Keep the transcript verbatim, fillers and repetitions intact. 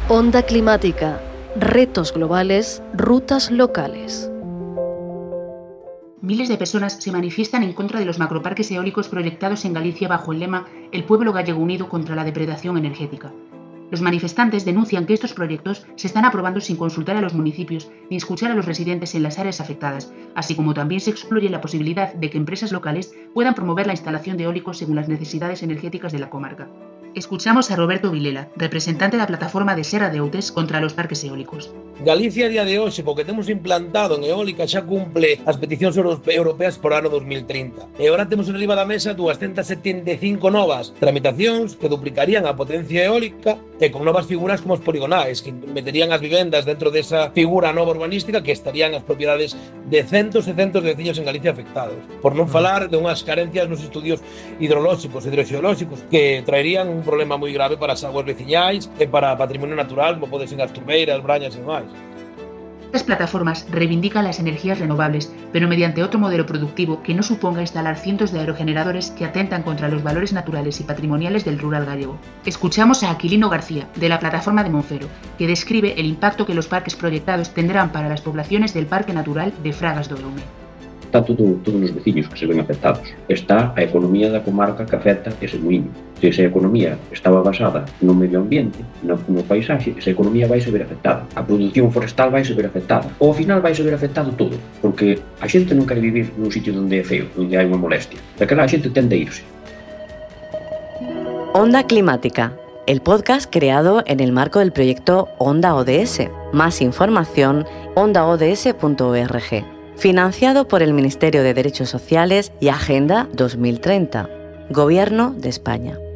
Onda climática, retos globales, rutas locales. Miles de personas se manifiestan en contra de los macroparques eólicos proyectados en Galicia bajo el lema «El pueblo gallego unido contra la depredación energética». Los manifestantes denuncian que estos proyectos se están aprobando sin consultar a los municipios ni escuchar a los residentes en las áreas afectadas, así como también se excluye la posibilidad de que empresas locales puedan promover la instalación de eólicos según las necesidades energéticas de la comarca. Escuchamos a Roberto Vilela, representante da plataforma de Serra de Outes contra los parques eólicos. Galicia, a día de hoxe, porque temos implantado en eólica, xa cumple as peticións europeas por ano dos mil trinta. E agora temos en riba da mesa doscientas setenta e cinco novas tramitacións que duplicarían a potencia eólica e con novas figuras como os poligonais, que meterían as vivendas dentro desa figura nova urbanística que estarían as propiedades de centos e centos de veciños en Galicia afectados. Por non falar de unhas carencias nos estudios hidrolóxicos e hidroxeolóxicos que traerían un problema moi grave para as aguas veciñais e para patrimonio natural, como poden ser as turbeiras, brañas e máis. Estas plataformas reivindican las energías renovables, pero mediante otro modelo productivo que no suponga instalar cientos de aerogeneradores que atentan contra los valores naturales y patrimoniales del rural gallego. Escuchamos a Aquilino García, de la plataforma de Monfero, que describe el impacto que los parques proyectados tendrán para las poblaciones del Parque Natural de Fragas do Eume. Está todo, todos os veciños que se ven afectados. Está a economía da comarca que afecta ese muíño. Se esa economía estaba basada no medio ambiente, no, no paisaxe, esa economía vai se ver afectada. A produción forestal vai se ver afectada. Ou ao final vai se ver afectado todo, porque a xente non quere vivir nun sitio onde é feo, onde hai unha molestia. Daquela a xente tende a irse. Onda Climática, el podcast creado en el marco del proyecto Onda O D S. Más información, onda o d s punto org. Financiado por el Ministerio de Derechos Sociales y Agenda dos mil treinta, Gobierno de España.